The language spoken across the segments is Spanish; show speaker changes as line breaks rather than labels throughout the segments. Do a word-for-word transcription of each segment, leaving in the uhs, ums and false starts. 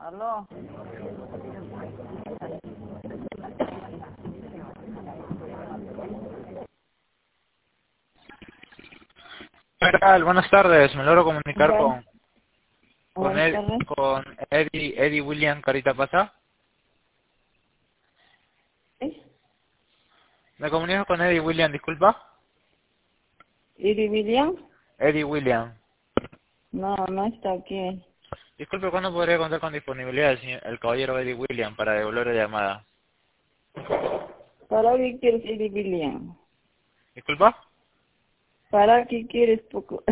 Aló.
¿Qué tal? Buenas tardes, me logro comunicar
Bueno,
con con,
buenas
Ed-
tardes.
con Eddie, Eddie William Carita Pasa.
¿Sí?
Me comunico con Eddie William, disculpa.
¿Iri William?
Eddie William.
No, no está aquí.
Disculpe, ¿cuándo podría contar con disponibilidad el, señor- el caballero Eddie William para devolver la llamada?
¿Para qué quieres Iri William?
¿Disculpa?
¿Para qué quieres poco?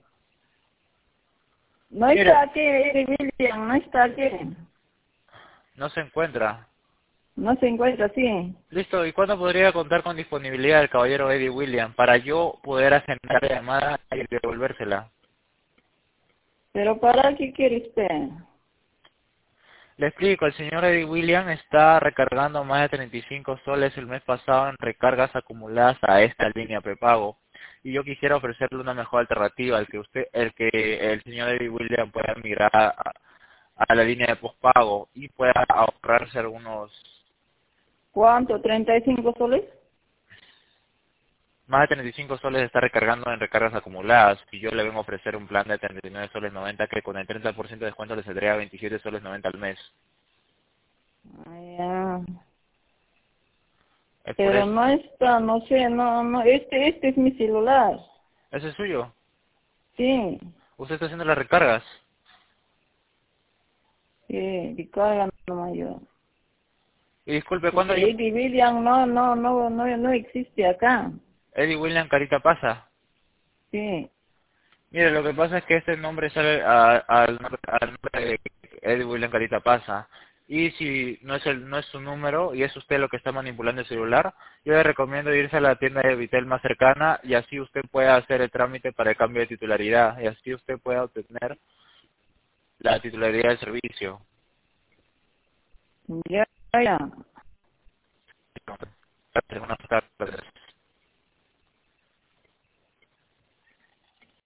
No
Mire,
está aquí Iri William, no está aquí.
no se encuentra.
No se encuentra así.
Listo, ¿y cuándo podría contar con disponibilidad el caballero Eddie William para yo poder agendar la llamada y devolvérsela?
¿Pero para qué quieres usted?
Le explico, el señor Eddie William está recargando más de treinta y cinco soles el mes pasado en recargas acumuladas a esta línea prepago. Y yo quisiera ofrecerle una mejor alternativa, el que usted, el que el señor Eddie William pueda migrar a, a la línea de pospago y pueda ahorrarse algunos,
¿Cuánto? ¿treinta y cinco soles?
más de treinta y cinco soles está recargando en recargas acumuladas. Y yo le vengo a ofrecer un plan de treinta y nueve soles noventa que con el treinta por ciento de descuento le saldría veintisiete soles noventa al mes.
Ah, ya.
Es por
Pero
eso.
no está, no sé, no, no, este, este es mi celular.
¿Ese es suyo?
Sí,
¿Usted está haciendo las recargas?
sí, Ricardo no mayor.
Y disculpe, ¿cuándo
Porque
yo,
Iri William no, no, no, no, no existe acá.
Eddie William Carita Pasa?
Sí.
Mire, lo que pasa es que este nombre sale a- al nombre al nombre de Eddie William Carita Pasa. Y si no es el no es su número y es usted lo que está manipulando el celular, yo le recomiendo irse a la tienda de Vitel más cercana y así usted pueda hacer el trámite para el cambio de titularidad y así usted pueda obtener la titularidad del servicio.
Ya, ya.
Buenas tardes.